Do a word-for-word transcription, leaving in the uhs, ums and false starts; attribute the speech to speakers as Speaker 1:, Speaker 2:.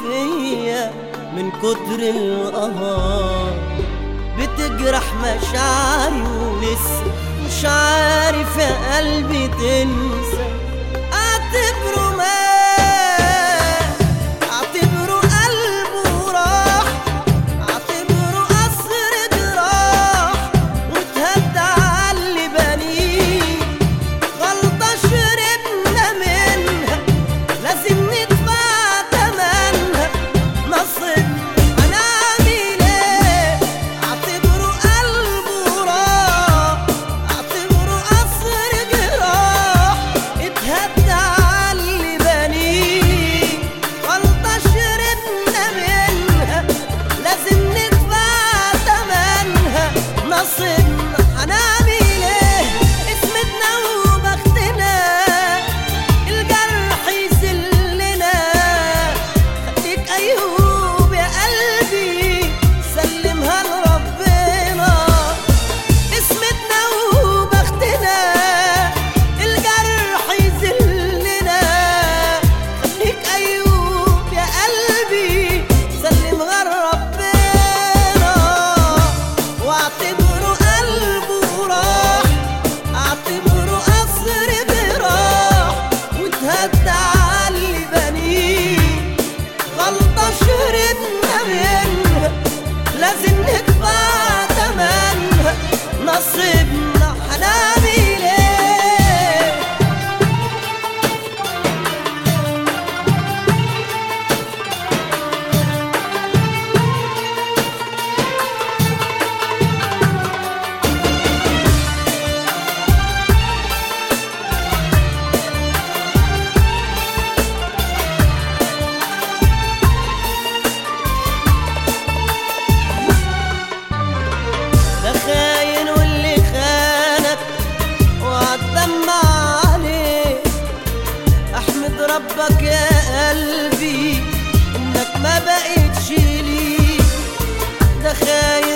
Speaker 1: فيا من كتر القهر، بتجرح مشاعري ولسه مش عارف يا قلبي تنسى. اعتبره مات، اعتبره قلبه راح، اعتبره قصر جراح واتهد عاللي بنيه. غلطة شربنا منها لازم ندفع تمنها، نصيب هنعمل ايه؟ اعتبره قلبه راح، اعتبره قصر جراح اتهد عاللي بنيه. غلطة شربنا منها لازم ندفع تمنها، نصيبنا هنعمل ايه؟ اسمتنا وبختنا الجرح يذلنا. خليك ايوب يا قلبي سلمها لربنا. اسمتنا وبختنا الجرح يذلنا. خليك ايوب يا قلبي سلمها لربنا. واعتبره قلبه راح، اعتبره قصر جراح واتهد عاللي بنيه. غلطة شربنا منها لازم ندفع تمنها، نصيبنا هنعمل ايه؟ ده خاين واللي خانك وعالدمع عليه. احمد ربك يا قلبي انك ما بقيتش ليه. ده خاين